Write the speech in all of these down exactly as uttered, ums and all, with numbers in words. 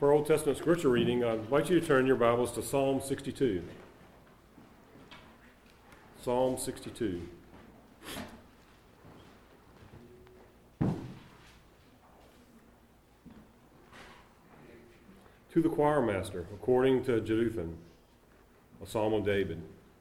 For our Old Testament scripture reading, I'd like you to turn your Bibles to Psalm sixty-two. Psalm sixty-two. To the choir master, according to Jeduthun, a psalm of David.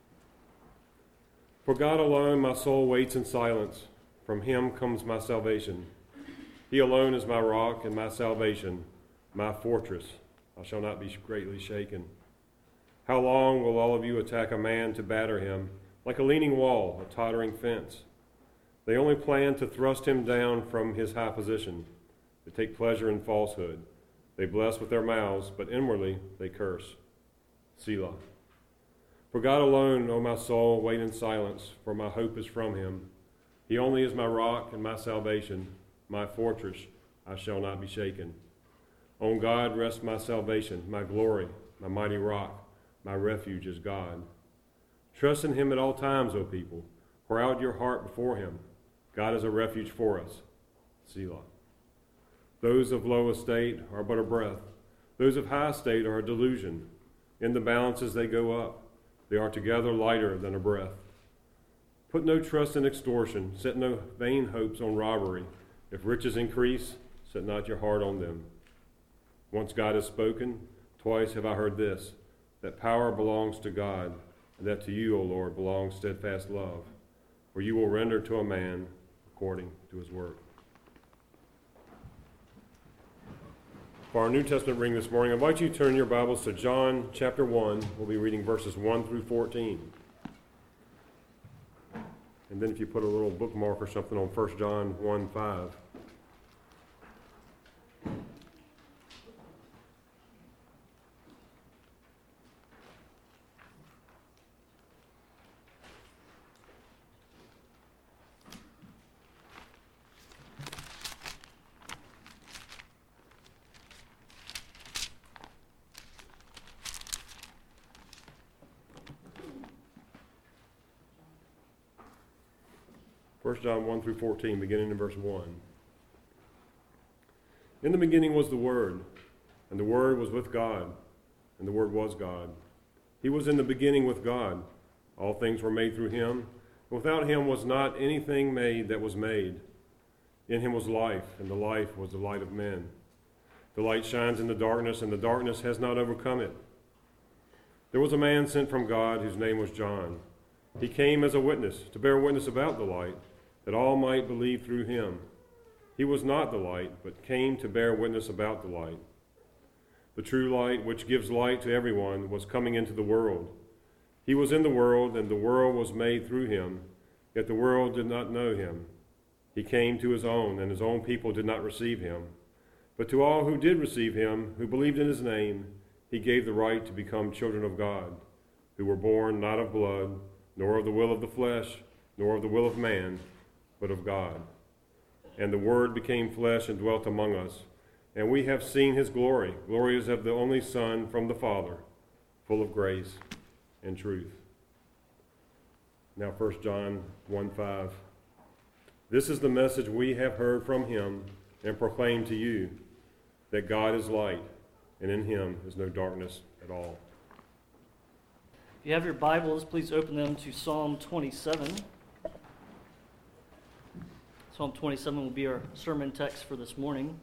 For God alone my soul waits in silence. From him comes my salvation. He alone is my rock and my salvation, my fortress. I shall not be greatly shaken. How long will all of you attack a man to batter him, like a leaning wall, a tottering fence? They only plan to thrust him down from his high position. They take pleasure in falsehood. They bless with their mouths, but inwardly they curse. Selah. For God alone, O my soul, wait in silence, for my hope is from him. He only is my rock and my salvation, my fortress. I shall not be shaken. On God rests my salvation, my glory, my mighty rock. My refuge is God. Trust in him at all times, O people. Pour out your heart before him. God is a refuge for us. Selah. Those of low estate are but a breath. Those of high estate are a delusion. In the balances they go up. They are together lighter than a breath. Put no trust in extortion. Set no vain hopes on robbery. If riches increase, set not your heart on them. Once God has spoken, twice have I heard this, that power belongs to God, and that to you, O Lord, belongs steadfast love, for you will render to a man according to his work. For our New Testament reading this morning, I invite you to turn your Bibles to John chapter one. We'll be reading verses one through fourteen. And then if you put a little bookmark or something on First John one five. First John one through fourteen, beginning in verse one. In the beginning was the Word, and the Word was with God, and the Word was God. He was in the beginning with God. All things were made through him, and without him was not anything made that was made. In him was life, and the life was the light of men. The light shines in the darkness, and the darkness has not overcome it. There was a man sent from God whose name was John. He came as a witness, to bear witness about the light, that all might believe through him. He was not the light, but came to bear witness about the light. The true light, which gives light to everyone, was coming into the world. He was in the world, and the world was made through him, yet the world did not know him. He came to his own, and his own people did not receive him. But to all who did receive him, who believed in his name, he gave the right to become children of God, who were born not of blood, nor of the will of the flesh, nor of the will of man, but of God. And the Word became flesh and dwelt among us, and we have seen his glory. Glory is of the only Son from the Father, full of grace and truth. Now First John one five. This is the message we have heard from him and proclaim to you, that God is light, and in him is no darkness at all. If you have your Bibles, please open them to Psalm twenty-seven. Psalm twenty-seven will be our sermon text for this morning.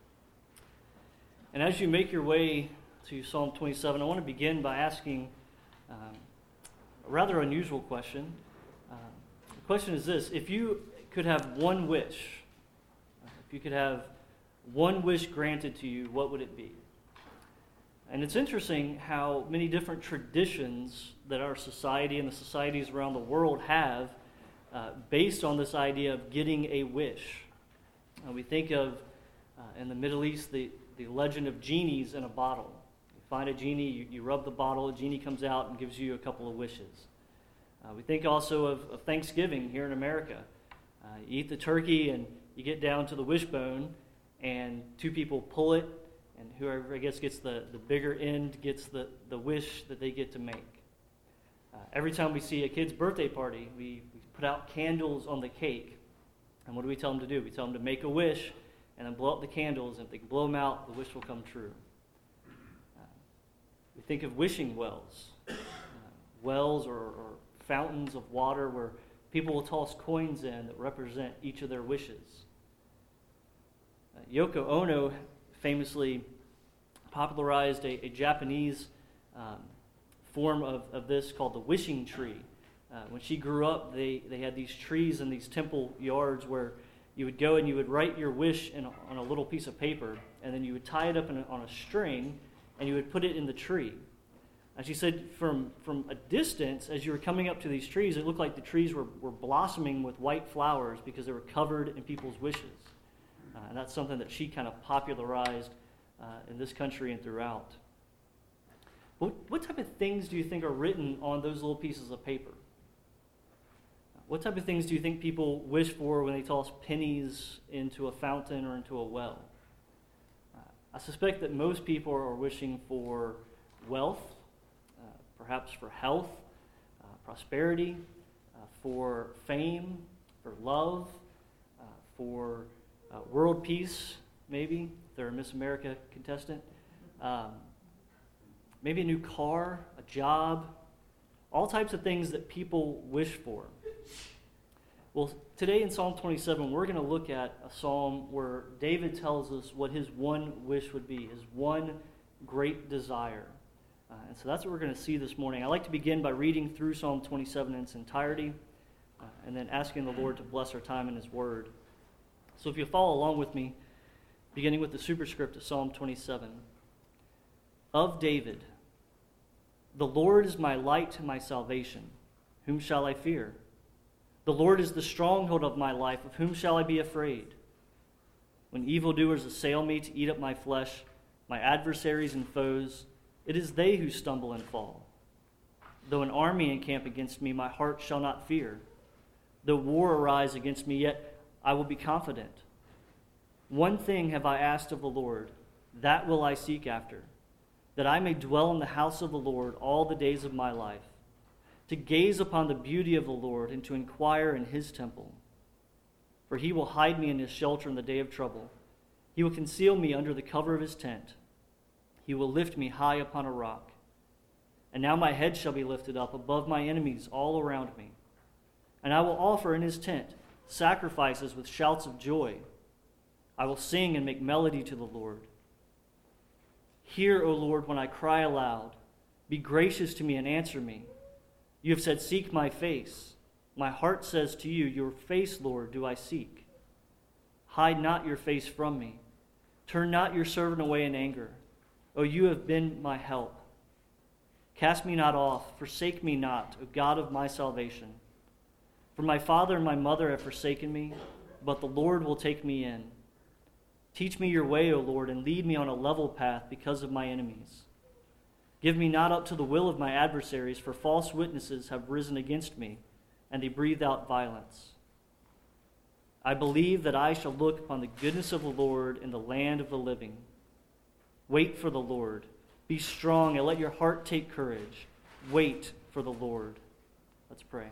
And as you make your way to Psalm twenty-seven, I want to begin by asking um, a rather unusual question. Uh, the question is this: if you could have one wish, uh, if you could have one wish granted to you, what would it be? And it's interesting how many different traditions that our society and the societies around the world have uh, based on this idea of getting a wish. Uh, we think of, uh, in the Middle East, the, the legend of genies in a bottle. You find a genie, you, you rub the bottle, a genie comes out and gives you a couple of wishes. Uh, we think also of, of Thanksgiving here in America. Uh, you eat the turkey and you get down to the wishbone and two people pull it, and whoever, I guess, gets the, the bigger end gets the, the wish that they get to make. Uh, every time we see a kid's birthday party, we, we put out candles on the cake. And what do we tell them to do? We tell them to make a wish and then blow up the candles. And if they can blow them out, the wish will come true. We think of wishing wells, uh, wells or, or fountains of water where people will toss coins in that represent each of their wishes. Uh, Yoko Ono famously popularized a, a Japanese um, form of, of this called the wishing tree. Uh, when she grew up, they, they had these trees in these temple yards where you would go and you would write your wish in a, on a little piece of paper, and then you would tie it up in a, on a string, and you would put it in the tree. And she said from, from a distance, as you were coming up to these trees, it looked like the trees were, were blossoming with white flowers because they were covered in people's wishes. Uh, and that's something that she kind of popularized uh, in this country and throughout. What, what type of things do you think are written on those little pieces of paper? What type of things do you think people wish for when they toss pennies into a fountain or into a well? Uh, I suspect that most people are wishing for wealth, uh, perhaps for health, uh, prosperity, uh, for fame, for love, uh, for uh, world peace, maybe, if they're a Miss America contestant. Um, maybe a new car, a job, all types of things that people wish for. Well, today in Psalm twenty-seven, we're going to look at a psalm where David tells us what his one wish would be, his one great desire. Uh, and so that's what we're going to see this morning. I like to begin by reading through Psalm twenty-seven in its entirety, uh, and then asking the Lord to bless our time in his word. So if you'll follow along with me, beginning with the superscript of Psalm twenty-seven. Of David, the Lord is my light and my salvation. Whom shall I fear? The Lord is the stronghold of my life. Of whom shall I be afraid? When evildoers assail me to eat up my flesh, my adversaries and foes, it is they who stumble and fall. Though an army encamp against me, my heart shall not fear. Though war arise against me, yet I will be confident. One thing have I asked of the Lord, that will I seek after, that I may dwell in the house of the Lord all the days of my life, to gaze upon the beauty of the Lord and to inquire in his temple. For he will hide me in his shelter in the day of trouble. He will conceal me under the cover of his tent. He will lift me high upon a rock. And now my head shall be lifted up above my enemies all around me. And I will offer in his tent sacrifices with shouts of joy. I will sing and make melody to the Lord. Hear, O Lord, when I cry aloud. Be gracious to me and answer me. You have said, seek my face. My heart says to you, your face, Lord, do I seek. Hide not your face from me. Turn not your servant away in anger. O you have been my help. Cast me not off, forsake me not, O God of my salvation. For my father and my mother have forsaken me, but the Lord will take me in. Teach me your way, O Lord, and lead me on a level path because of my enemies. Give me not up to the will of my adversaries, for false witnesses have risen against me, and they breathe out violence. I believe that I shall look upon the goodness of the Lord in the land of the living. Wait for the Lord. Be strong, and let your heart take courage. Wait for the Lord. Let's pray.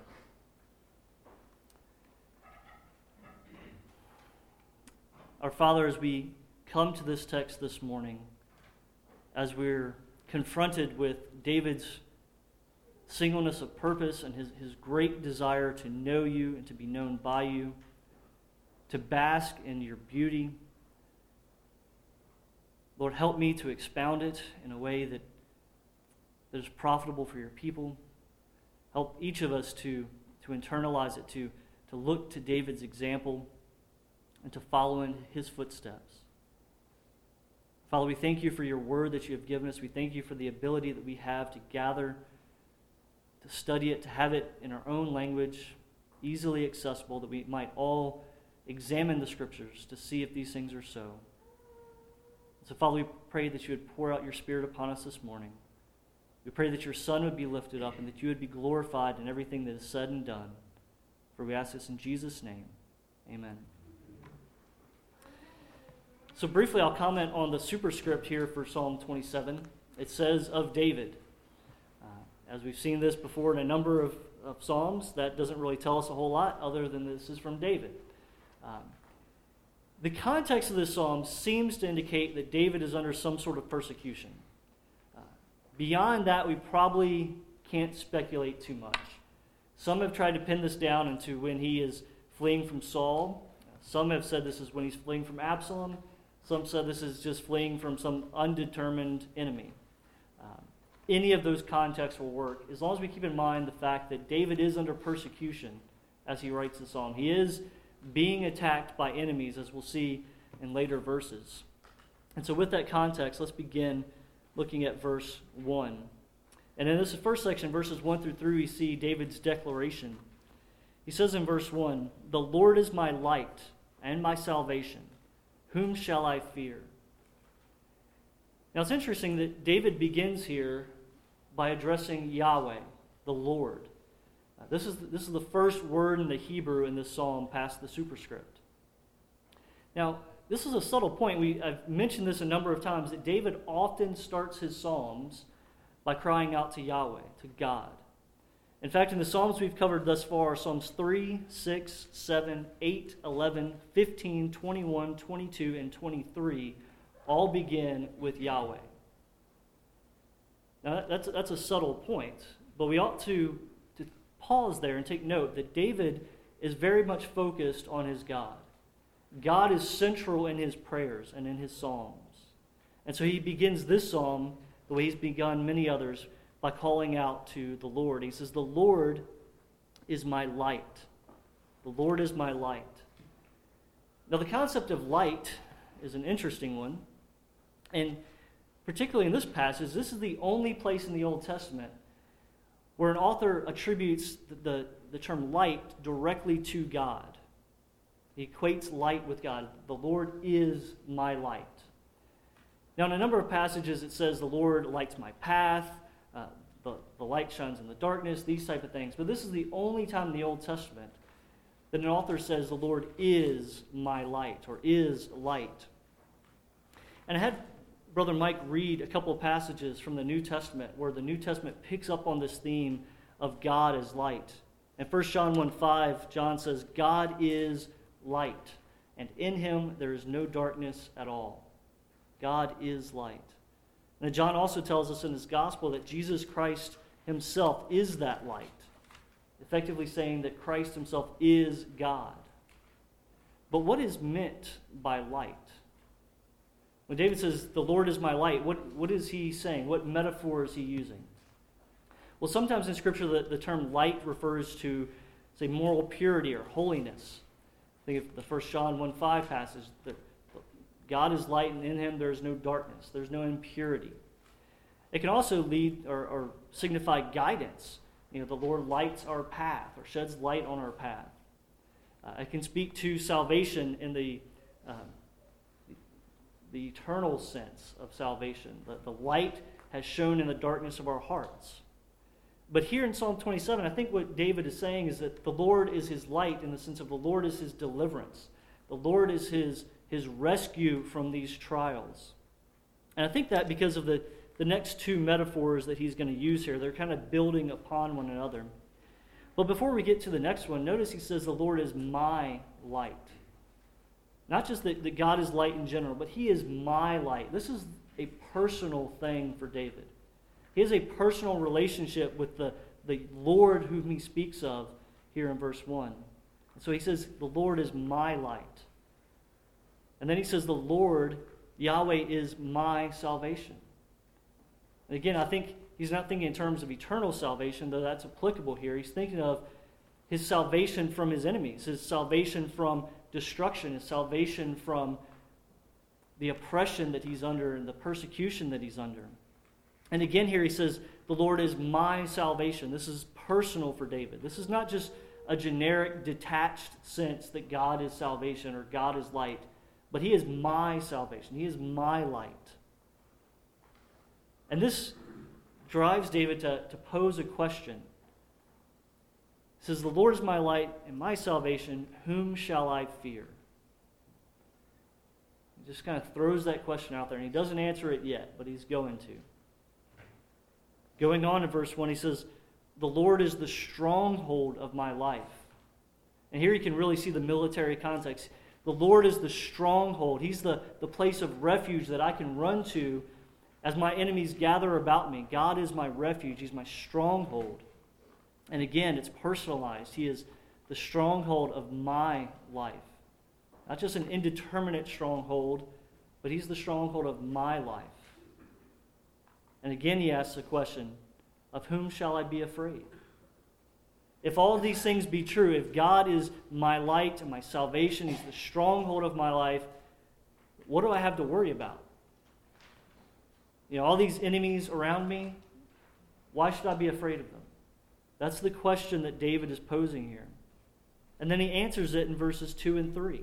Our Father, as we come to this text this morning, as we're confronted with David's singleness of purpose and his, his great desire to know you and to be known by you, to bask in your beauty. Lord, help me to expound it in a way that, that is profitable for your people. Help each of us to, to internalize it, to, to look to David's example and to follow in his footsteps. Father, we thank you for your word that you have given us. We thank you for the ability that we have to gather, to study it, to have it in our own language, easily accessible, that we might all examine the scriptures to see if these things are so. So, Father, we pray that you would pour out your Spirit upon us this morning. We pray that your Son would be lifted up and that you would be glorified in everything that is said and done. For we ask this in Jesus' name. Amen. So briefly, I'll comment on the superscript here for Psalm twenty-seven. It says, of David. Uh, as we've seen this before in a number of, of Psalms, that doesn't really tell us a whole lot other than this is from David. Um, the context of this psalm seems to indicate that David is under some sort of persecution. Uh, Beyond that, we probably can't speculate too much. Some have tried to pin this down into when he is fleeing from Saul. Some have said this is when he's fleeing from Absalom. Some said this is just fleeing from some undetermined enemy. Um, any of those contexts will work, as long as we keep in mind the fact that David is under persecution as he writes the psalm. He is being attacked by enemies, as we'll see in later verses. And so with that context, let's begin looking at verse one. And in this first section, verses one through three, we see David's declaration. He says in verse one, "The Lord is my light and my salvation. Whom shall I fear?" Now it's interesting that David begins here by addressing Yahweh, the Lord. Uh, this is, this is the first word in the Hebrew in this psalm past the superscript. Now, this is a subtle point. We, I've mentioned this a number of times, that David often starts his psalms by crying out to Yahweh, to God. In fact, in the Psalms we've covered thus far, Psalms three, six, seven, eight, eleven, fifteen, twenty-one, twenty-two, and twenty-three all begin with Yahweh. Now, that's, that's a subtle point, but we ought to, to pause there and take note that David is very much focused on his God. God is central in his prayers and in his psalms. And so he begins this psalm, the way he's begun many others, by calling out to the Lord. He says, "The Lord is my light. The Lord is my light." Now, the concept of light is an interesting one. And particularly in this passage, this is the only place in the Old Testament where an author attributes the, the, the term light directly to God. He equates light with God. The Lord is my light. Now, in a number of passages, it says, "The Lord lights my path," uh, the, the light shines in the darkness, these type of things. But this is the only time in the Old Testament that an author says, "The Lord is my light," or is light. And I had Brother Mike read a couple of passages from the New Testament where the New Testament picks up on this theme of God as light. In First John one five, John says, "God is light, and in him there is no darkness at all." God is light. And John also tells us in his gospel that Jesus Christ himself is that light, effectively saying that Christ himself is God. But what is meant by light? When David says, "The Lord is my light," what, what is he saying? What metaphor is he using? Well, sometimes in Scripture the, the term light refers to, say, moral purity or holiness. Think of the First John one five passage, that God is light, and in him there is no darkness. There's no impurity. It can also lead or, or signify guidance. You know, the Lord lights our path or sheds light on our path. Uh, it can speak to salvation in the, um, the eternal sense of salvation. That the light has shone in the darkness of our hearts. But here in Psalm twenty-seven, I think what David is saying is that the Lord is his light in the sense of the Lord is his deliverance. The Lord is his his rescue from these trials. And I think that because of the, the next two metaphors that he's going to use here, they're kind of building upon one another. But before we get to the next one, notice he says the Lord is my light. Not just that, that God is light in general, but he is my light. This is a personal thing for David. He has a personal relationship with the, the Lord whom he speaks of here in verse one. And so he says, "The Lord is my light." And then he says, "The Lord, Yahweh, is my salvation." And again, I think he's not thinking in terms of eternal salvation, though that's applicable here. He's thinking of his salvation from his enemies, his salvation from destruction, his salvation from the oppression that he's under and the persecution that he's under. And again here he says, "The Lord is my salvation." This is personal for David. This is not just a generic, detached sense that God is salvation or God is light. But he is my salvation. He is my light. And this drives David to, to pose a question. He says, "The Lord is my light and my salvation. Whom shall I fear?" He just kind of throws that question out there, and he doesn't answer it yet, but he's going to. Going on in verse one, he says, "The Lord is the stronghold of my life." And here you can really see the military context. The Lord is the stronghold. He's the, the place of refuge that I can run to As my enemies gather about me, God is my refuge. He's my stronghold. And again, it's personalized. He is the stronghold of my life. Not just an indeterminate stronghold, but he's the stronghold of my life. And again, he asks the question, of whom shall I be afraid? If all of these things be true, if God is my light and my salvation, he's the stronghold of my life, what do I have to worry about? You know, all these enemies around me, why should I be afraid of them? That's the question that David is posing here. And then he answers it in verses two and three.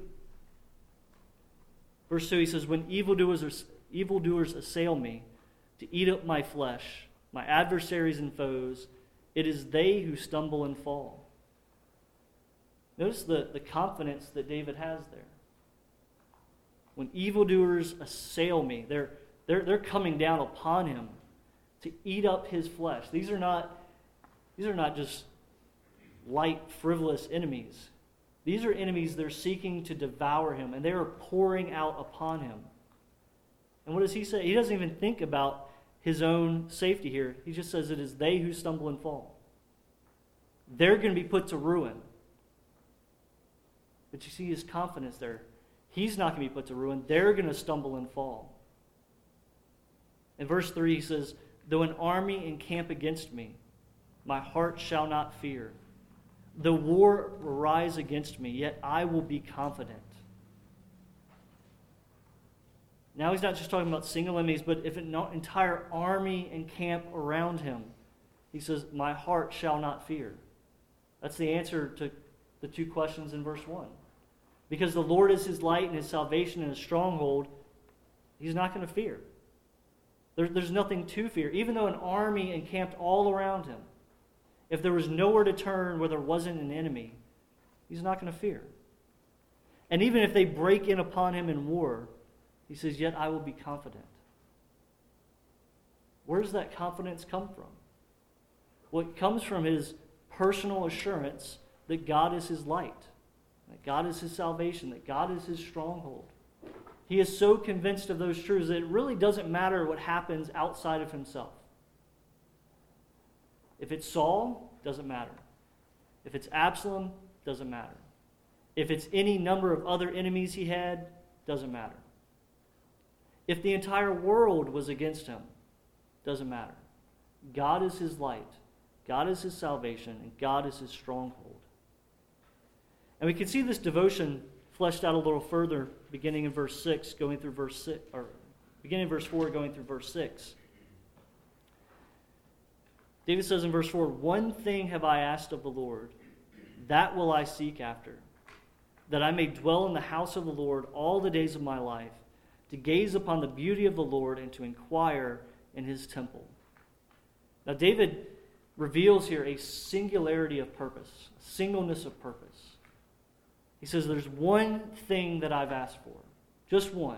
Verse two, he says, when evildoers, evildoers assail me to eat up my flesh, my adversaries and foes, it is they who stumble and fall. Notice the, the confidence that David has there. When evildoers assail me, they're, they're, they're coming down upon him to eat up his flesh. These are not, these are not just light, frivolous enemies. These are enemies that are seeking to devour him, and they are pouring out upon him. And what does he say? He doesn't even think about his own safety here. He just says it is they who stumble and fall. They're going to be put to ruin. But you see his confidence there. He's not going to be put to ruin. They're going to stumble and fall. In verse three, he says, though an army encamp against me, my heart shall not fear. The war will rise against me, yet I will be confident. Now he's not just talking about single enemies, but if an entire army encamp around him, he says, my heart shall not fear. That's the answer to the two questions in verse one. Because the Lord is his light and his salvation and his stronghold, he's not going to fear. There, there's nothing to fear. Even though an army encamped all around him, if there was nowhere to turn where there wasn't an enemy, he's not going to fear. And even if they break in upon him in war, he says, yet I will be confident. Where does that confidence come from? Well, it comes from his personal assurance that God is his light, that God is his salvation, that God is his stronghold. He is so convinced of those truths that it really doesn't matter what happens outside of himself. If it's Saul, doesn't matter. If it's Absalom, doesn't matter. If it's any number of other enemies he had, doesn't matter. If the entire world was against him, doesn't matter. God is his light, God is his salvation, and God is his stronghold. And we can see this devotion fleshed out a little further, beginning in verse six, going through verse six, or beginning in verse four, going through verse six. David says in verse four, one thing have I asked of the Lord, that will I seek after, that I may dwell in the house of the Lord all the days of my life, to gaze upon the beauty of the Lord and to inquire in his temple. Now David reveals here a singularity of purpose, a singleness of purpose. He says, there's one thing that I've asked for, just one.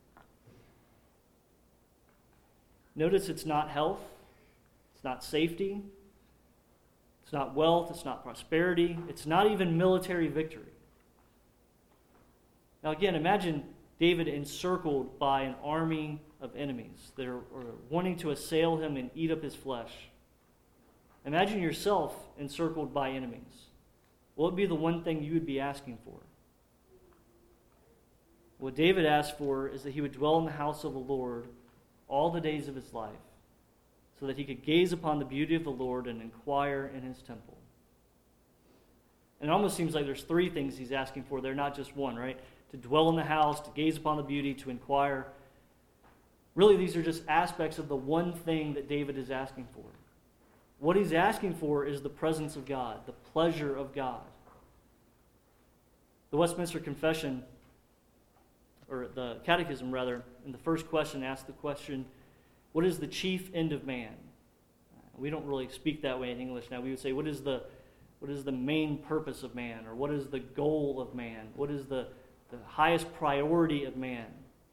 Notice it's not health, it's not safety, it's not wealth, it's not prosperity, it's not even military victory. Now again, imagine David encircled by an army of enemies that are, are wanting to assail him and eat up his flesh. Imagine yourself encircled by enemies. What would be the one thing you would be asking for? What David asked for is that he would dwell in the house of the Lord all the days of his life, so that he could gaze upon the beauty of the Lord and inquire in his temple. And it almost seems like there's three things he's asking for. They're not just one, right? To dwell in the house, to gaze upon the beauty, to inquire. Really, these are just aspects of the one thing that David is asking for. What he's asking for is the presence of God, the pleasure of God. The Westminster Confession, or the Catechism rather, in the first question asks the question, what is the chief end of man? We don't really speak that way in English now. We would say, what is the what is the main purpose of man? Or what is the goal of man? What is the, the highest priority of man?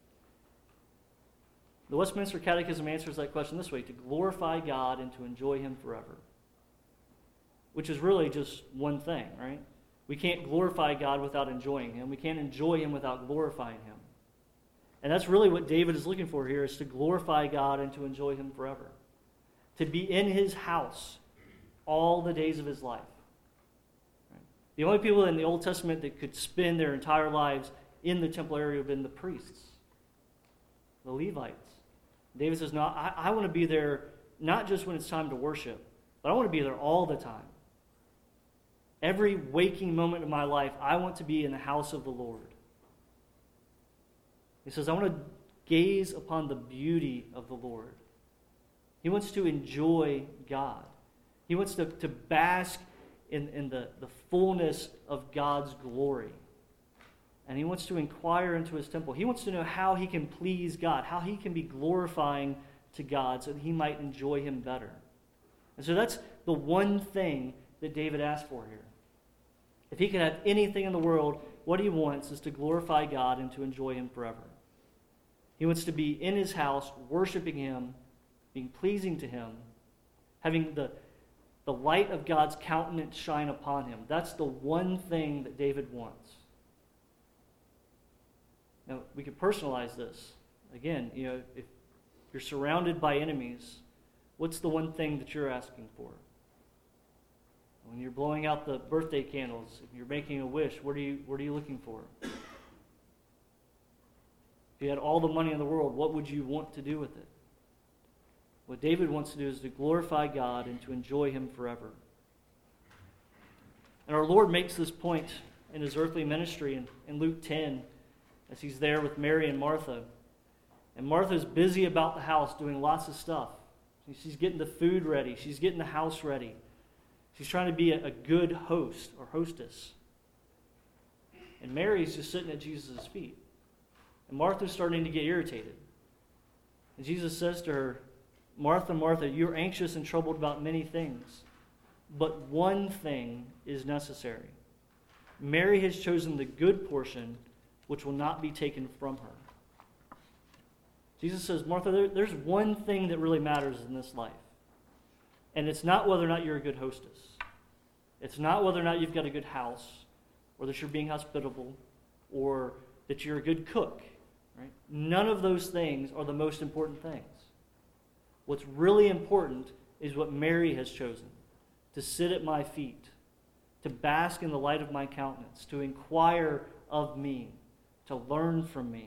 The Westminster Catechism answers that question this way, to glorify God and to enjoy him forever. Which is really just one thing, right? We can't glorify God without enjoying him. We can't enjoy him without glorifying him. And that's really what David is looking for here, is to glorify God and to enjoy him forever. To be in his house all the days of his life. Right? The only people in the Old Testament that could spend their entire lives in the temple area would have been the priests, the Levites. David says, no, I, I want to be there not just when it's time to worship, but I want to be there all the time. Every waking moment of my life, I want to be in the house of the Lord. He says, I want to gaze upon the beauty of the Lord. He wants to enjoy God. He wants to, to bask in, in the, the fullness of God's glory. And he wants to inquire into his temple. He wants to know how he can please God, how he can be glorifying to God so that he might enjoy him better. And so that's the one thing that David asked for here. If he could have anything in the world, what he wants is to glorify God and to enjoy him forever. He wants to be in his house, worshiping him, being pleasing to him, having the, the light of God's countenance shine upon him. That's the one thing that David wants. Now, we could personalize this. Again, you know, if you're surrounded by enemies, what's the one thing that you're asking for? When you're blowing out the birthday candles, if you're making a wish, what are you, what are you looking for? If you had all the money in the world, what would you want to do with it? What David wants to do is to glorify God and to enjoy him forever. And our Lord makes this point in his earthly ministry in, in Luke ten, as he's there with Mary and Martha. And Martha's busy about the house doing lots of stuff. She's getting the food ready. She's getting the house ready. She's trying to be a, a good host or hostess. And Mary's just sitting at Jesus' feet. And Martha's starting to get irritated. And Jesus says to her, Martha, Martha, you're anxious and troubled about many things, but one thing is necessary. Mary has chosen the good portion, which will not be taken from her. Jesus says, Martha, there, there's one thing that really matters in this life. And it's not whether or not you're a good hostess. It's not whether or not you've got a good house, or that you're being hospitable, or that you're a good cook. Right? None of those things are the most important things. What's really important is what Mary has chosen, to sit at my feet, to bask in the light of my countenance, to inquire of me, to learn from me.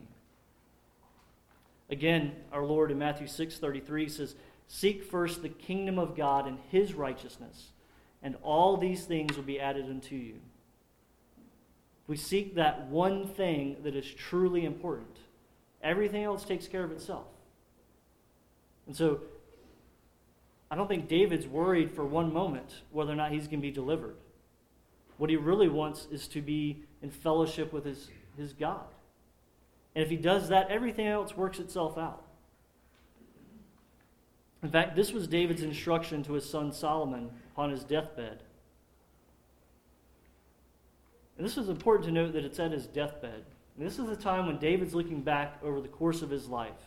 Again, our Lord in Matthew six thirty-three says, seek first the kingdom of God and his righteousness, and all these things will be added unto you. We seek that one thing that is truly important. Everything else takes care of itself. And so, I don't think David's worried for one moment whether or not he's going to be delivered. What he really wants is to be in fellowship with his, his God. And if he does that, everything else works itself out. In fact, this was David's instruction to his son Solomon upon his deathbed. And this is important to note that it's at his deathbed. And this is the time when David's looking back over the course of his life.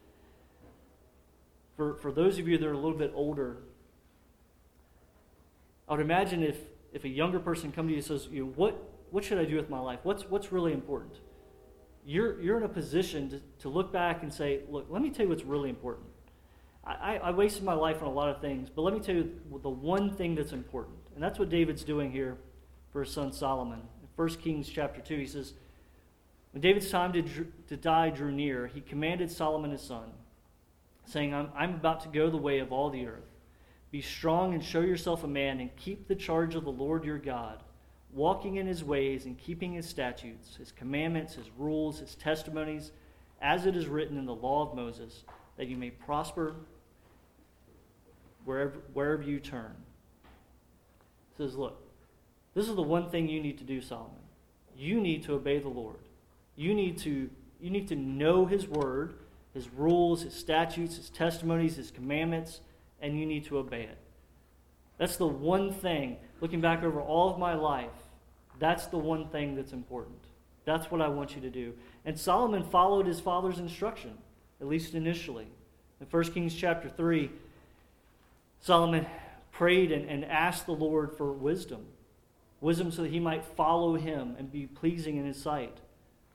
For, for those of you that are a little bit older, I would imagine if, if a younger person come to you and says, you know, what, what should I do with my life? What's, what's really important? You're, you're in a position to, to look back and say, look, let me tell you what's really important. I, I wasted my life on a lot of things, but let me tell you the one thing that's important. And that's what David's doing here for his son Solomon. In First Kings chapter two, he says, when David's time to, to die drew near, he commanded Solomon his son, saying, I'm, I'm about to go the way of all the earth. Be strong and show yourself a man, and keep the charge of the Lord your God, walking in his ways and keeping his statutes, his commandments, his rules, his testimonies, as it is written in the law of Moses, that you may prosper wherever, wherever you turn. He says, look, this is the one thing you need to do, Solomon. You need to obey the Lord. You need to, you need to know his word, his rules, his statutes, his testimonies, his commandments, and you need to obey it. That's the one thing, looking back over all of my life, that's the one thing that's important. That's what I want you to do. And Solomon followed his father's instruction, at least initially. In First Kings chapter three, Solomon prayed and, and asked the Lord for wisdom. Wisdom so that he might follow him and be pleasing in his sight.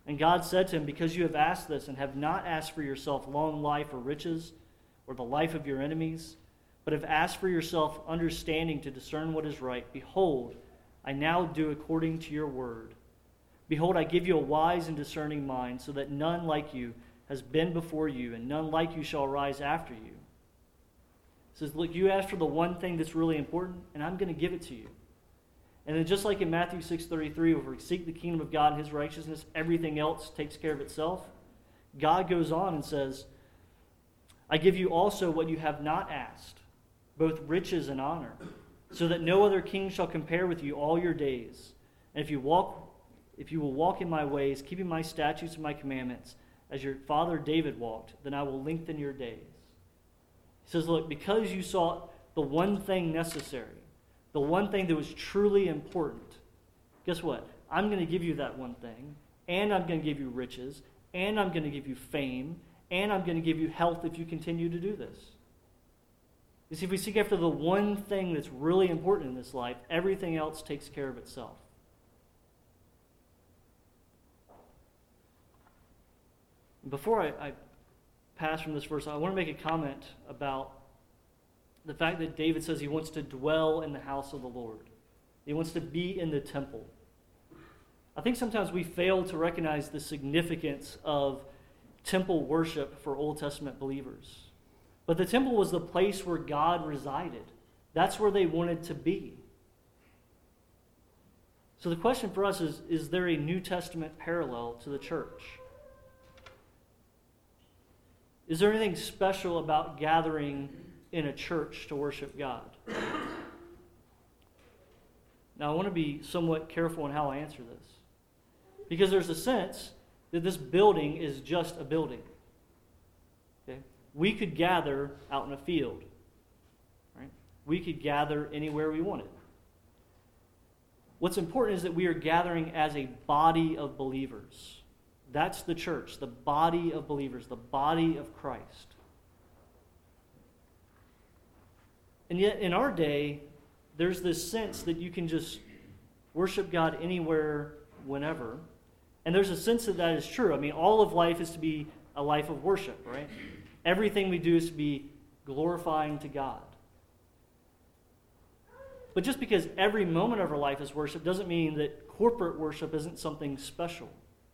And God said to him, because you have asked this and have not asked for yourself long life or riches or the life of your enemies, but have asked for yourself understanding to discern what is right, behold, I now do according to your word. Behold, I give you a wise and discerning mind, so that none like you has been before you, and none like you shall rise after you. It says, look, you asked for the one thing that's really important, and I'm going to give it to you. And then just like in Matthew six thirty-three, where we seek the kingdom of God and his righteousness, everything else takes care of itself, God goes on and says, I give you also what you have not asked, both riches and honor, so that no other king shall compare with you all your days. And if you walk, if you will walk in my ways, keeping my statutes and my commandments, as your father David walked, then I will lengthen your days. He says, look, because you sought the one thing necessary, the one thing that was truly important, guess what? I'm going to give you that one thing, and I'm going to give you riches, and I'm going to give you fame, and I'm going to give you health if you continue to do this. You see, if we seek after the one thing that's really important in this life, everything else takes care of itself. Before I, I pass from this verse, I want to make a comment about the fact that David says he wants to dwell in the house of the Lord. He wants to be in the temple. I think sometimes we fail to recognize the significance of temple worship for Old Testament believers. But the temple was the place where God resided. That's where they wanted to be. So the question for us is, is there a New Testament parallel to the church? Is there anything special about gathering in a church to worship God? Now, I want to be somewhat careful in how I answer this, because there's a sense that this building is just a building. Okay? We could gather out in a field. Right? We could gather anywhere we wanted. What's important is that we are gathering as a body of believers. That's the church, the body of believers, the body of Christ. And yet, in our day, there's this sense that you can just worship God anywhere, whenever. And there's a sense that that is true. I mean, all of life is to be a life of worship, right? Everything we do is to be glorifying to God. But just because every moment of our life is worship doesn't mean that corporate worship isn't something special.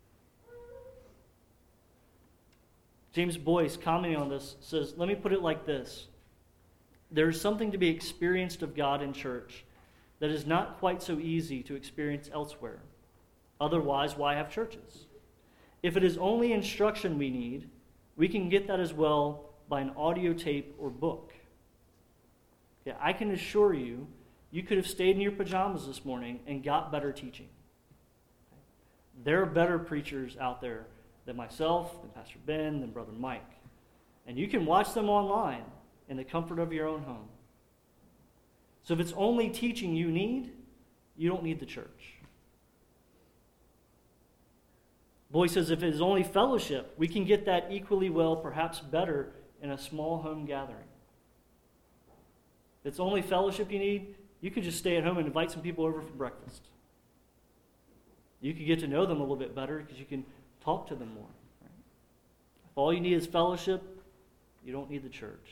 James Boyce, commenting on this, says, let me put it like this. There is something to be experienced of God in church that is not quite so easy to experience elsewhere. Otherwise, why have churches? If it is only instruction we need, we can get that as well by an audio tape or book. Yeah, I can assure you, you could have stayed in your pajamas this morning and got better teaching. There are better preachers out there than myself, than Pastor Ben, than Brother Mike. And you can watch them online in the comfort of your own home. So if it's only teaching you need, you don't need the church. Boy says if it is only fellowship, we can get that equally well, perhaps better, in a small home gathering. If it's only fellowship you need, you could just stay at home and invite some people over for breakfast. You could get to know them a little bit better because you can talk to them more. Right? If all you need is fellowship, you don't need the church.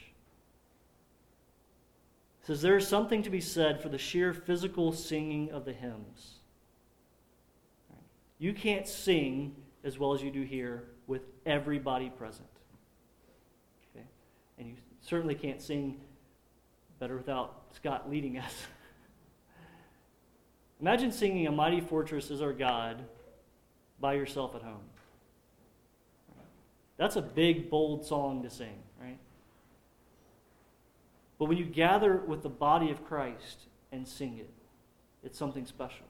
It says there is something to be said for the sheer physical singing of the hymns. Right? You can't sing as well as you do here with everybody present. Okay? And you certainly can't sing better without Scott leading us. Imagine singing A Mighty Fortress Is Our God by yourself at home. That's a big, bold song to sing, right? But when you gather with the body of Christ and sing it, it's something special.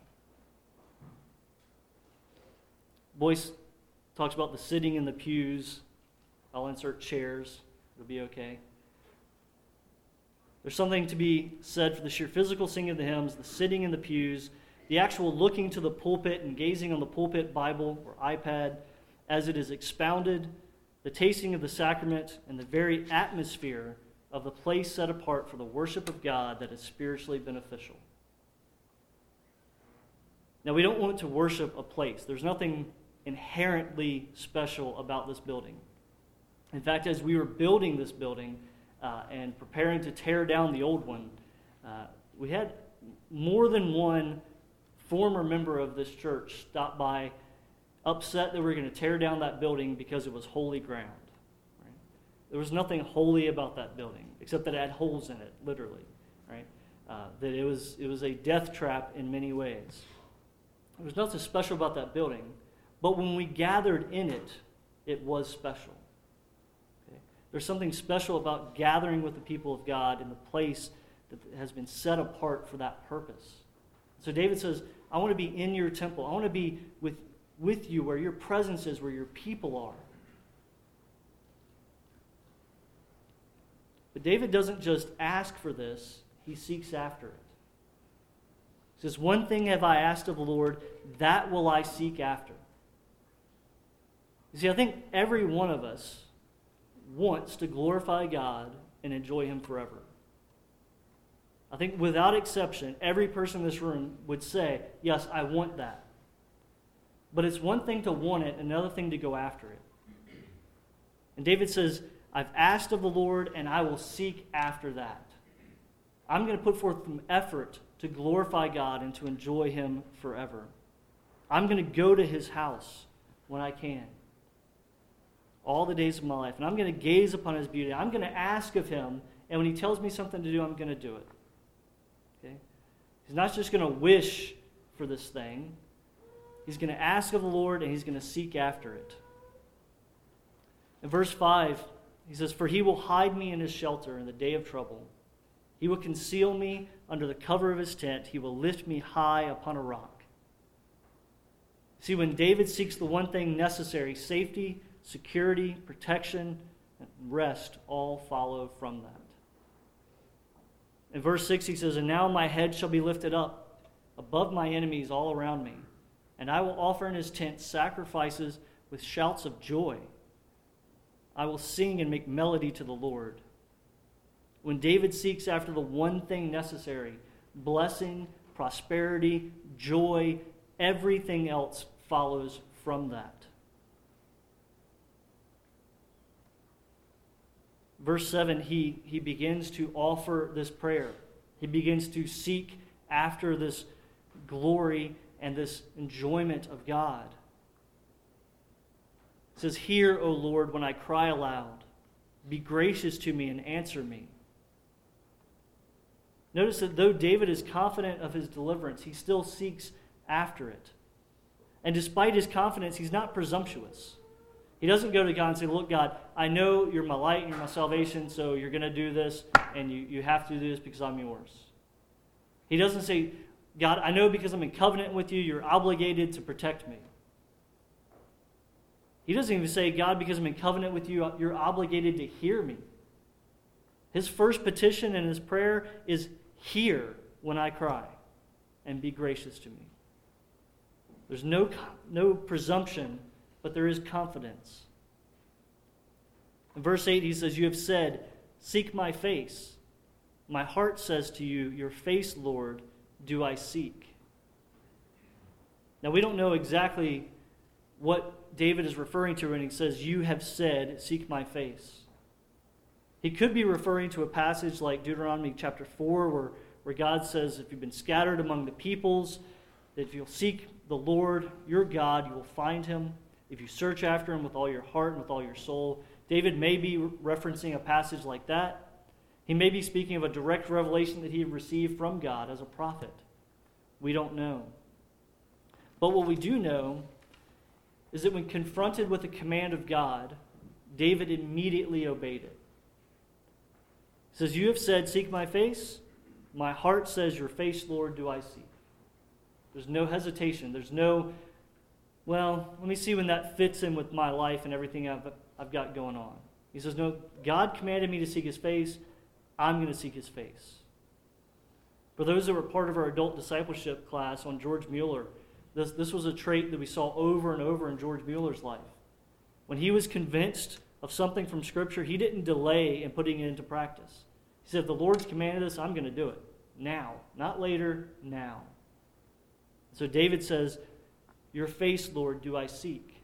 Boyce talks about the sitting in the pews. I'll insert chairs. It'll be okay. There's something to be said for the sheer physical singing of the hymns, the sitting in the pews, the actual looking to the pulpit and gazing on the pulpit Bible or iPad as it is expounded, the tasting of the sacrament, and the very atmosphere of the place set apart for the worship of God that is spiritually beneficial. Now, we don't want to worship a place. There's nothing inherently special about this building. In fact, as we were building this building uh, and preparing to tear down the old one, uh, we had more than one former member of this church stop by, upset that we were going to tear down that building because it was holy ground. Right? There was nothing holy about that building, except that it had holes in it, literally. Right? Uh, that it was it was a death trap in many ways. There was nothing special about that building, but when we gathered in it, it was special. Okay? There's something special about gathering with the people of God in the place that has been set apart for that purpose. So David says, I want to be in your temple. I want to be with, with you where your presence is, where your people are. But David doesn't just ask for this, he seeks after it. He says, one thing have I asked of the Lord, that will I seek after. You see, I think every one of us wants to glorify God and enjoy Him forever. I think without exception, every person in this room would say, yes, I want that. But it's one thing to want it, another thing to go after it. And David says, I've asked of the Lord, and I will seek after that. I'm going to put forth some effort to glorify God and to enjoy Him forever. I'm going to go to His house when I can, all the days of my life. And I'm going to gaze upon His beauty. I'm going to ask of Him, and when He tells me something to do, I'm going to do it. Okay? He's not just going to wish for this thing. He's going to ask of the Lord, and He's going to seek after it. In verse five, he says, for He will hide me in His shelter in the day of trouble. He will conceal me under the cover of His tent. He will lift me high upon a rock. See, when David seeks the one thing necessary, safety, security, protection, and rest all follow from that. In verse six, he says, and now my head shall be lifted up above my enemies all around me, and I will offer in His tent sacrifices with shouts of joy. I will sing and make melody to the Lord. When David seeks after the one thing necessary, blessing, prosperity, joy, everything else follows from that. Verse seven, he, he begins to offer this prayer. He begins to seek after this glory and this enjoyment of God. It says, hear, O Lord, when I cry aloud. Be gracious to me and answer me. Notice that though David is confident of his deliverance, he still seeks after it. And despite his confidence, he's not presumptuous. He doesn't go to God and say, look, God, I know you're my light and you're my salvation, so you're going to do this, and you, you have to do this because I'm yours. He doesn't say, God, I know because I'm in covenant with you, you're obligated to protect me. He doesn't even say, God, because I'm in covenant with you, you're obligated to hear me. His first petition in his prayer is, hear when I cry, and be gracious to me. There's no, no presumption, but there is confidence. In verse eight, he says, you have said, seek my face. My heart says to you, your face, Lord, do I seek. Now, we don't know exactly what David is referring to when he says, you have said, seek my face. He could be referring to a passage like Deuteronomy chapter four, where, where God says, if you've been scattered among the peoples, that if you'll seek the Lord, your God, you will find Him. If you search after Him with all your heart and with all your soul. David may be referencing a passage like that. He may be speaking of a direct revelation that he received from God as a prophet. We don't know. But what we do know is that when confronted with the command of God, David immediately obeyed it. He says, you have said, seek my face. My heart says, your face, Lord, do I seek. There's no hesitation. There's no, well, let me see when that fits in with my life and everything I've, I've got going on. He says, no, God commanded me to seek His face. I'm going to seek His face. For those that were part of our adult discipleship class on George Mueller, this, this was a trait that we saw over and over in George Mueller's life. When he was convinced of something from Scripture, he didn't delay in putting it into practice. He said, if the Lord's commanded us, I'm going to do it. Now. Not later, now. So David says, your face, Lord, do I seek.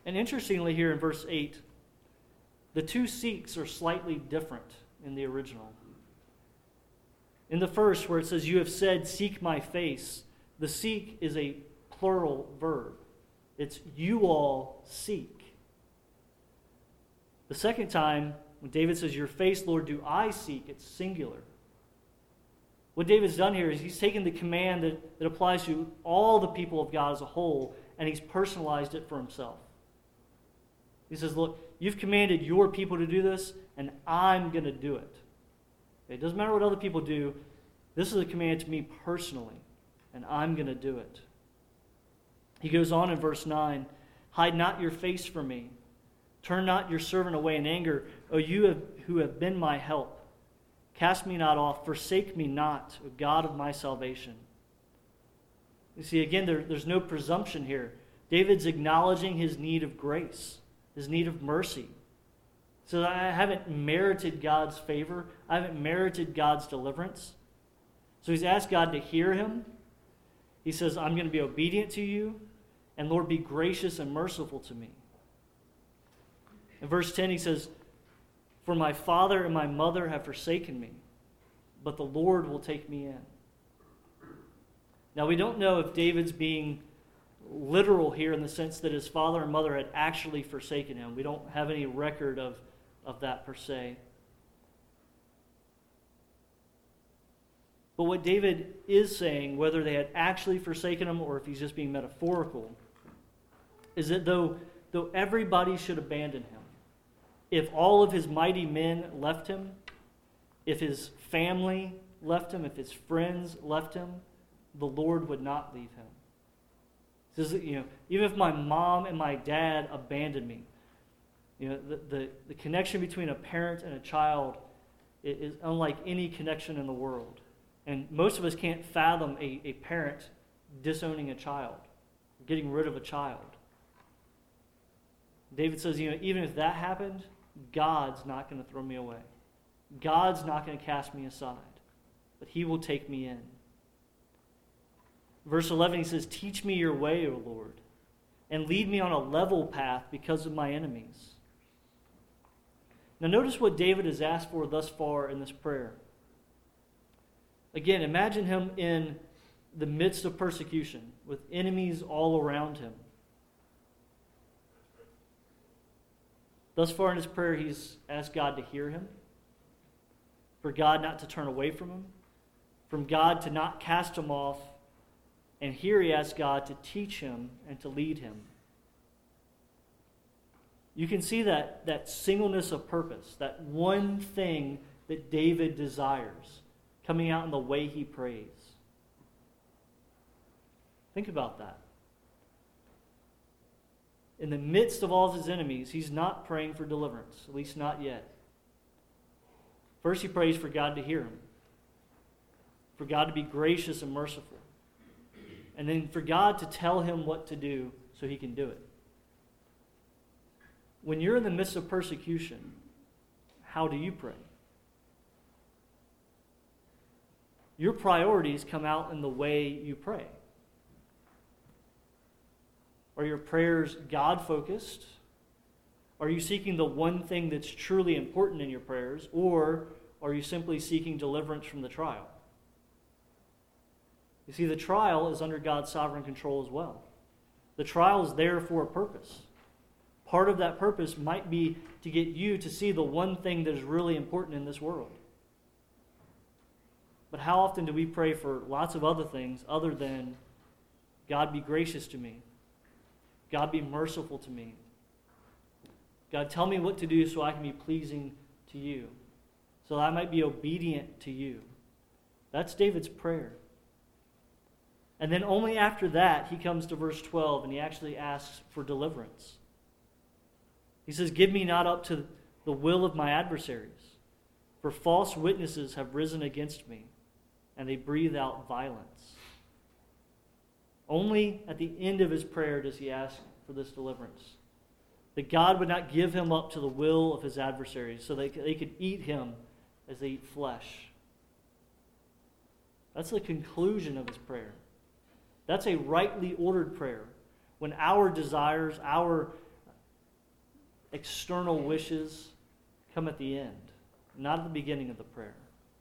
And interestingly, here in verse eight, the two seeks are slightly different in the original. In the first, where it says, "You have said, seek my face," the seek is a plural verb. It's you all seek. The second time, when David says, "Your face, Lord, do I seek," it's singular. What David's done here is he's taken the command that, that applies to all the people of God as a whole, and he's personalized it for himself. He says, "Look, you've commanded your people to do this, and I'm going to do it. It doesn't matter what other people do. This is a command to me personally, and I'm going to do it." He goes on in verse nine, "Hide not your face from me. Turn not your servant away in anger. O you have, who have been my help. Cast me not off. Forsake me not, O God of my salvation." You see, again, there, there's no presumption here. David's acknowledging his need of grace, his need of mercy. So I haven't merited God's favor. I haven't merited God's deliverance. So he's asked God to hear him. He says, "I'm going to be obedient to you, and Lord, be gracious and merciful to me." In verse ten, he says, "For my father and my mother have forsaken me, but the Lord will take me in." Now, we don't know if David's being literal here in the sense that his father and mother had actually forsaken him. We don't have any record of, of that per se. But what David is saying, whether they had actually forsaken him or if he's just being metaphorical, is that though, though everybody should abandon him, if all of his mighty men left him, if his family left him, if his friends left him, the Lord would not leave him. He says, you know, even if my mom and my dad abandoned me, you know, the, the, the connection between a parent and a child is unlike any connection in the world. And most of us can't fathom a, a parent disowning a child, getting rid of a child. David says, you know, even if that happened, God's not going to throw me away. God's not going to cast me aside, but he will take me in. Verse eleven, he says, "Teach me your way, O Lord, and lead me on a level path because of my enemies." Now notice what David has asked for thus far in this prayer. Again, imagine him in the midst of persecution with enemies all around him. Thus far in his prayer, he's asked God to hear him, for God not to turn away from him, from God to not cast him off, and here he asks God to teach him and to lead him. You can see that, that singleness of purpose, that one thing that David desires, coming out in the way he prays. Think about that. In the midst of all of his enemies, he's not praying for deliverance, at least not yet. First, he prays for God to hear him, for God to be gracious and merciful, and then for God to tell him what to do so he can do it. When you're in the midst of persecution, how do you pray? Your priorities come out in the way you pray. Are your prayers God-focused? Are you seeking the one thing that's truly important in your prayers? Or are you simply seeking deliverance from the trial? You see, the trial is under God's sovereign control as well. The trial is there for a purpose. Part of that purpose might be to get you to see the one thing that is really important in this world. But how often do we pray for lots of other things other than, God, be gracious to me? God, be merciful to me. God, tell me what to do so I can be pleasing to you, so that I might be obedient to you. That's David's prayer. And then only after that, he comes to verse twelve, and he actually asks for deliverance. He says, "Give me not up to the will of my adversaries, for false witnesses have risen against me, and they breathe out violence." Only at the end of his prayer does he ask for this deliverance. That God would not give him up to the will of his adversaries so that they could eat him as they eat flesh. That's the conclusion of his prayer. That's a rightly ordered prayer. When our desires, our external wishes come at the end, not at the beginning of the prayer.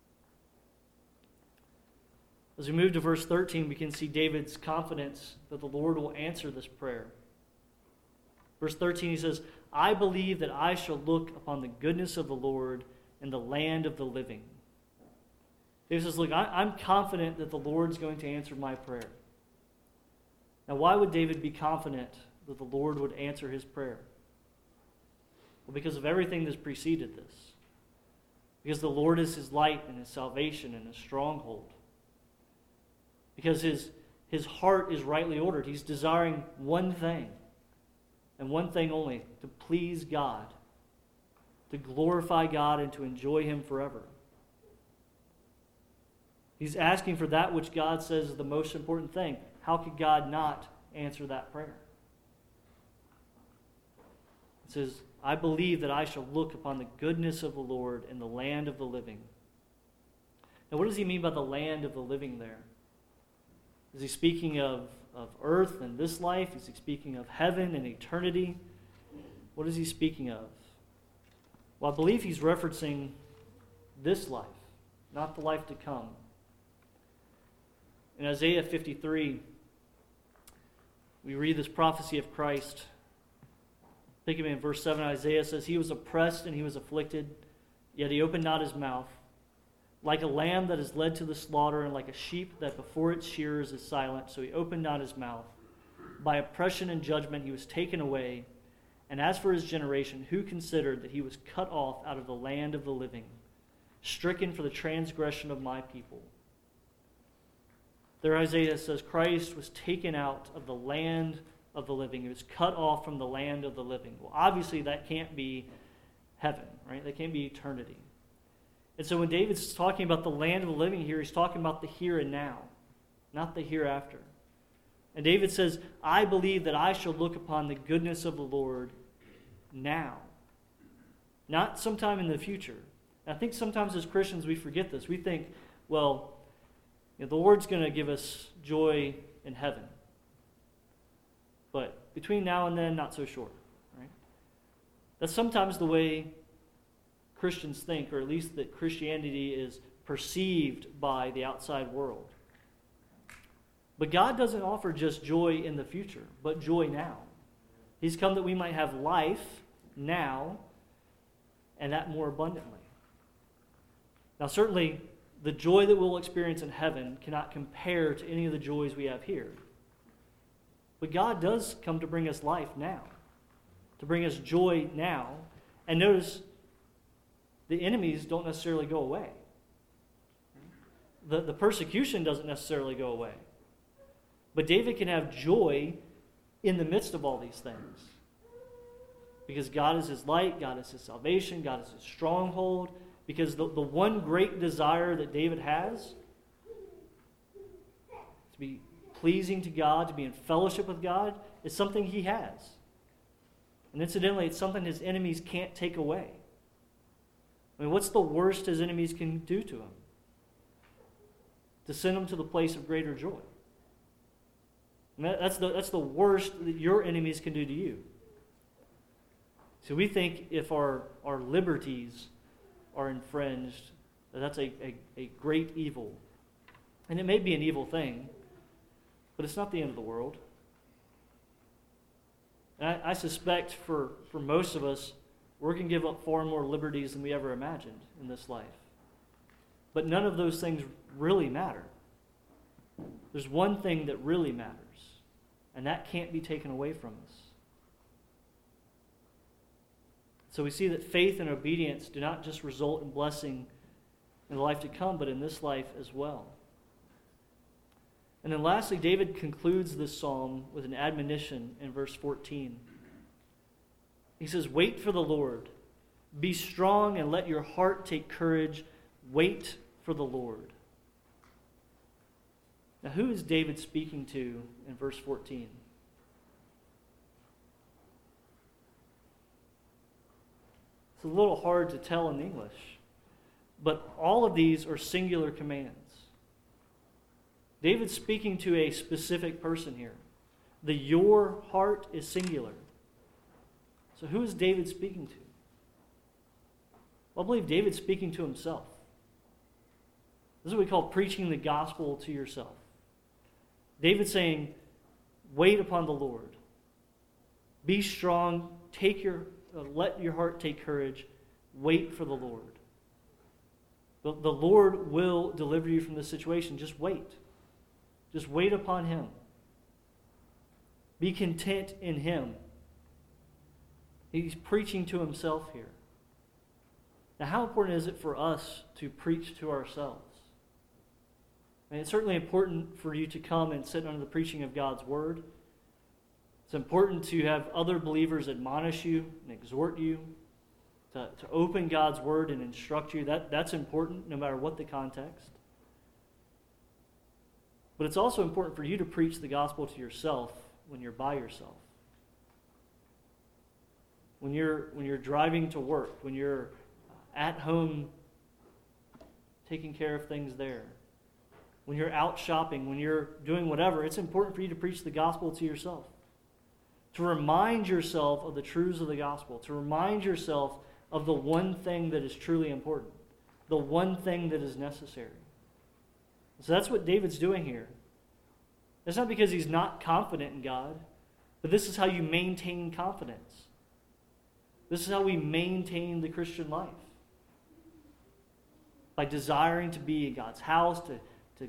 As we move to verse thirteen, we can see David's confidence that the Lord will answer this prayer. Verse thirteen, he says, I believe that I shall look upon the goodness of the Lord in the land of the living. David says, look, I, I'm confident that the Lord's going to answer my prayer. Now, why would David be confident that the Lord would answer his prayer? Well, because of everything that's preceded this. Because the Lord is his light and his salvation and his stronghold. Because his, his heart is rightly ordered. He's desiring one thing, and one thing only, to please God, to glorify God and to enjoy him forever. He's asking for that which God says is the most important thing. How could God not answer that prayer? It says, I believe that I shall look upon the goodness of the Lord in the land of the living. Now, what does he mean by the land of the living there? Is he speaking of, of earth and this life? Is he speaking of heaven and eternity? What is he speaking of? Well, I believe he's referencing this life, not the life to come. In Isaiah fifty-three, we read this prophecy of Christ. Picking in verse seven, Isaiah says, He was oppressed and he was afflicted, yet he opened not his mouth. Like a lamb that is led to the slaughter, and like a sheep that before its shearers is silent, so he opened not his mouth. By oppression and judgment he was taken away. And as for his generation, who considered that he was cut off out of the land of the living, stricken for the transgression of my people? There Isaiah says Christ was taken out of the land of the living. He was cut off from the land of the living. Well, obviously that can't be heaven, right? That can't be eternity. And so when David's talking about the land of the living here, he's talking about the here and now, not the hereafter. And David says, I believe that I shall look upon the goodness of the Lord now, not sometime in the future. And I think sometimes as Christians we forget this. We think, well, you know, the Lord's going to give us joy in heaven. But between now and then, not so sure. Right? That's sometimes the way Christians think, or at least that Christianity is perceived by the outside world. But God doesn't offer just joy in the future, but joy now. He's come that we might have life now, and that more abundantly. Now, certainly, the joy that we'll experience in heaven cannot compare to any of the joys we have here. But God does come to bring us life now, to bring us joy now. And notice, the enemies don't necessarily go away. The, the persecution doesn't necessarily go away. But David can have joy in the midst of all these things. Because God is his light, God is his salvation, God is his stronghold. Because the, the one great desire that David has, to be pleasing to God, to be in fellowship with God, is something he has. And incidentally, it's something his enemies can't take away. I mean, what's the worst his enemies can do to him? To send him to the place of greater joy. And that, that's, the, that's the worst that your enemies can do to you. So we think if our, our liberties are infringed, that that's a, a, a great evil. And it may be an evil thing, but it's not the end of the world. And I, I suspect for, for most of us, we're going to give up far more liberties than we ever imagined in this life. But none of those things really matter. There's one thing that really matters, and that can't be taken away from us. So we see that faith and obedience do not just result in blessing in the life to come, but in this life as well. And then lastly, David concludes this psalm with an admonition in verse fourteen. He says, wait for the Lord. Be strong and let your heart take courage. Wait for the Lord. Now, who is David speaking to in verse fourteen? It's a little hard to tell in English, but all of these are singular commands. David's speaking to a specific person here. The your heart is singular. So who is David speaking to? Well, I believe David's speaking to himself. This is what we call preaching the gospel to yourself. David's saying, wait upon the Lord. Be strong. Take your, uh, let your heart take courage. Wait for the Lord. The, the Lord will deliver you from this situation. Just wait. Just wait upon Him. Be content in Him. He's preaching to himself here. Now, how important is it for us to preach to ourselves? I mean, it's certainly important for you to come and sit under the preaching of God's Word. It's important to have other believers admonish you and exhort you, to, to open God's Word and instruct you. That, that's important no matter what the context. But it's also important for you to preach the gospel to yourself when you're by yourself. When you're, when you're driving to work, when you're at home taking care of things there, when you're out shopping, when you're doing whatever, it's important for you to preach the gospel to yourself. To remind yourself of the truths of the gospel. To remind yourself of the one thing that is truly important. The one thing that is necessary. So that's what David's doing here. It's not because he's not confident in God, but this is how you maintain confidence. This is how we maintain the Christian life. By desiring to be in God's house, to, to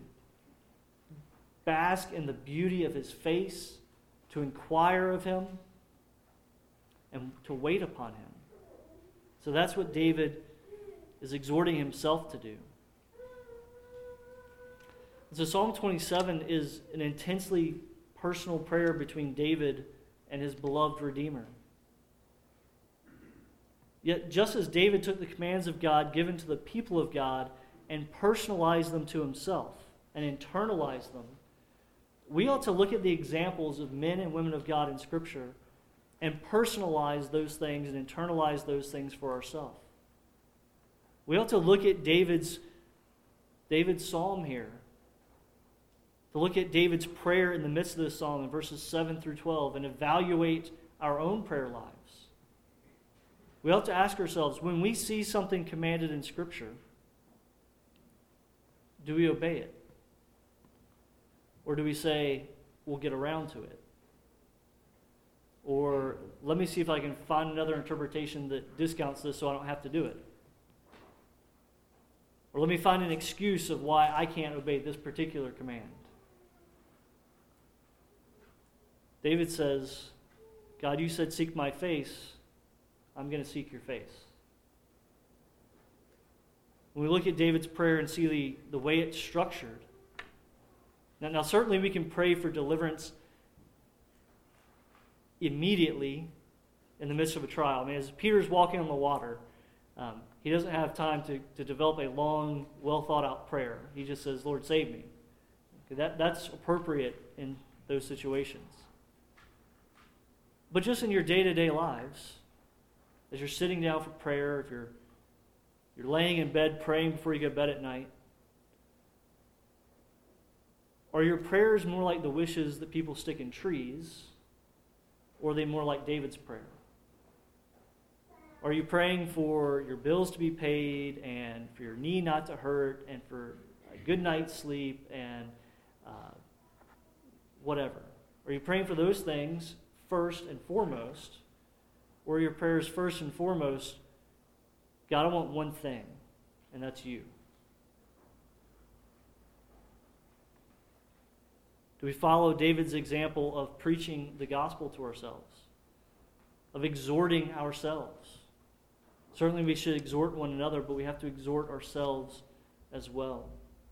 bask in the beauty of His face, to inquire of Him, and to wait upon Him. So that's what David is exhorting himself to do. So Psalm twenty-seven is an intensely personal prayer between David and his beloved Redeemer. Yet just as David took the commands of God given to the people of God and personalized them to himself and internalized them, we ought to look at the examples of men and women of God in Scripture and personalize those things and internalize those things for ourselves. We ought to look at David's, David's psalm here, to look at David's prayer in the midst of this psalm in verses seven through twelve and evaluate our own prayer lives. We ought to ask ourselves, when we see something commanded in Scripture, do we obey it? Or do we say, we'll get around to it? Or let me see if I can find another interpretation that discounts this so I don't have to do it. Or let me find an excuse of why I can't obey this particular command. David says, God, you said, seek my face. I'm going to seek your face. When we look at David's prayer and see the, the way it's structured, now, now certainly we can pray for deliverance immediately in the midst of a trial. I mean, as Peter's walking on the water, um, he doesn't have time to, to develop a long, well-thought-out prayer. He just says, Lord, save me. Okay, that, that's appropriate in those situations. But just in your day-to-day lives, as you're sitting down for prayer, if you're you're laying in bed praying before you go to bed at night, are your prayers more like the wishes that people stick in trees, or are they more like David's prayer? Are you praying for your bills to be paid, and for your knee not to hurt, and for a good night's sleep, and uh, whatever? Are you praying for those things first and foremost? Or your prayers first and foremost, God, I want one thing, and that's you. Do we follow David's example of preaching the gospel to ourselves, of exhorting ourselves? Certainly we should exhort one another, but we have to exhort ourselves as well.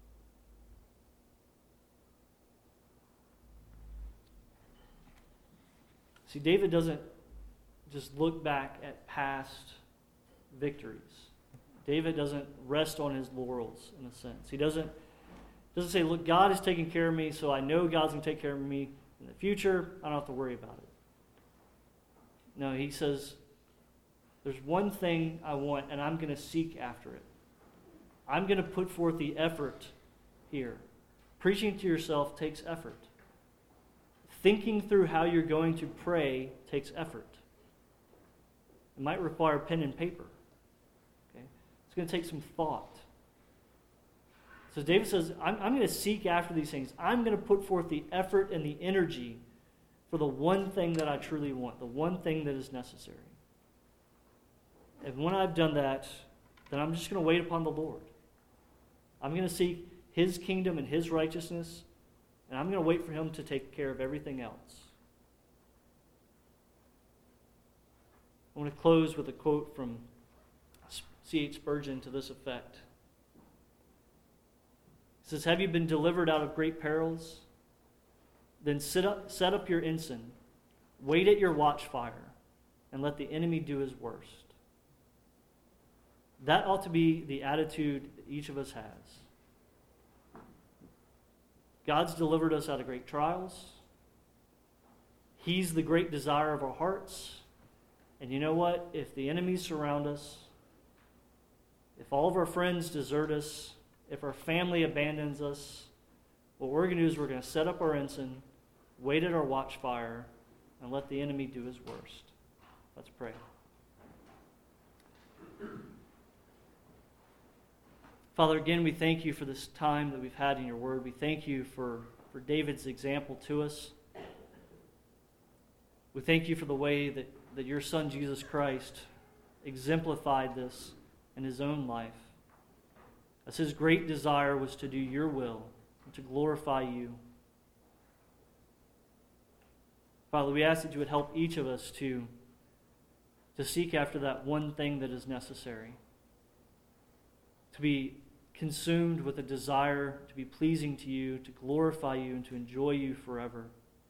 See, David doesn't just look back at past victories. David doesn't rest on his laurels, in a sense. He doesn't, doesn't say, look, God is taking care of me, so I know God's going to take care of me in the future. I don't have to worry about it. No, he says, there's one thing I want, and I'm going to seek after it. I'm going to put forth the effort here. Preaching to yourself takes effort. Thinking through how you're going to pray takes effort. It might require pen and paper. Okay? It's going to take some thought. So David says, I'm, I'm going to seek after these things. I'm going to put forth the effort and the energy for the one thing that I truly want, the one thing that is necessary. And when I've done that, then I'm just going to wait upon the Lord. I'm going to seek His kingdom and His righteousness, and I'm going to wait for Him to take care of everything else. I want to close with a quote from C H Spurgeon to this effect. It says, "Have you been delivered out of great perils? Then sit up, set up your ensign, wait at your watchfire, and let the enemy do his worst." That ought to be the attitude that each of us has. God's delivered us out of great trials. He's the great desire of our hearts. And you know what? If the enemies surround us, if all of our friends desert us, if our family abandons us, what we're going to do is we're going to set up our ensign, wait at our watchfire, and let the enemy do his worst. Let's pray. Father, again, we thank you for this time that we've had in your word. We thank you for, for David's example to us. We thank you for the way that, that your son, Jesus Christ, exemplified this in his own life, as his great desire was to do your will and to glorify you. Father, we ask that you would help each of us to, to seek after that one thing that is necessary, to be consumed with a desire to be pleasing to you, to glorify you, and to enjoy you forever.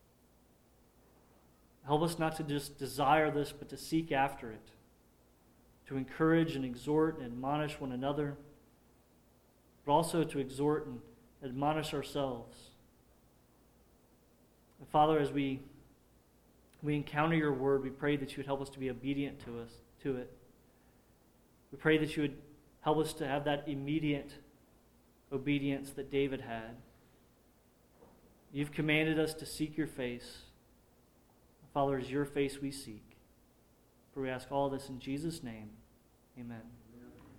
Help us not to just desire this, but to seek after it, to encourage and exhort and admonish one another, but also to exhort and admonish ourselves. And Father, as we we encounter your word, we pray that you would help us to be obedient to us to it. We pray that you would help us to have that immediate obedience that David had. You've commanded us to seek your face. Father, it is your face we seek. For we ask all this in Jesus' name. Amen.